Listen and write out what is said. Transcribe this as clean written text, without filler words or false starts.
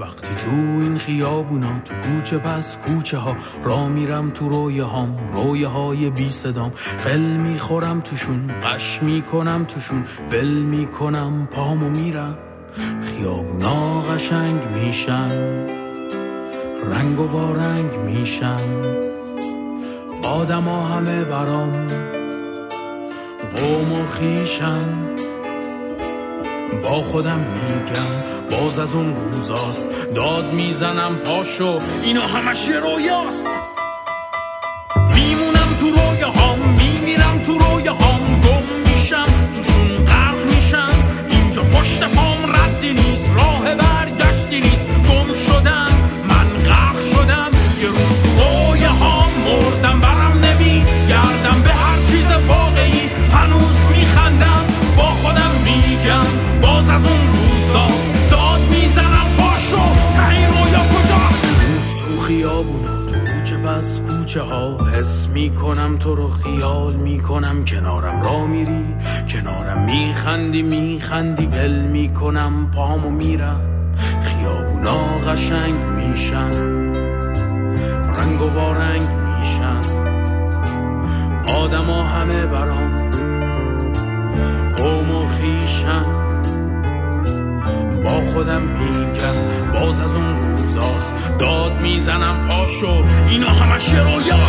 وقتی تو این خیابونا، تو کوچه پس کوچه ها، را میرم تو رویه های بی صدام، قل میخورم توشون، قش میکنم توشون، ول میکنم پامو میرم. خیابونا قشنگ میشن، رنگ و وارنگ میشن، آدم ها همه برام قوم و خیشن. با خودم میگم باز از اون روزاست، داد میزنم پاشو اینا همش یه رویاست. میمونم تو رویاهام، میمیرم تو رویاهام، گم میشم توشون، غرق میشم. اینجا پشت پام ردی نیست، راه برگشتی نیست. گم شدم، من غرق شدم، یه روز تو رویاهام مردم، برم نمیگردم به هر چیز واقعی. هنوز میخندم، با خودم میگم باز از اون روزاست، داد میزنم پاشو ته این رویا کجاست. روز تو خیابونا، تو کوچه پس کوچه ها، حس میکنم تو رو، خیال میکنم کنارم را میری، کنارم میخندی ول میکنم پامو میرم. خیابونا قشنگ میشن، رنگ و وارنگ میشن، آدم ها همه برام قوم و خیشن. با خودم میگم باز از اون روزاست، داد میزنم پاشو اینا همش یه رویا.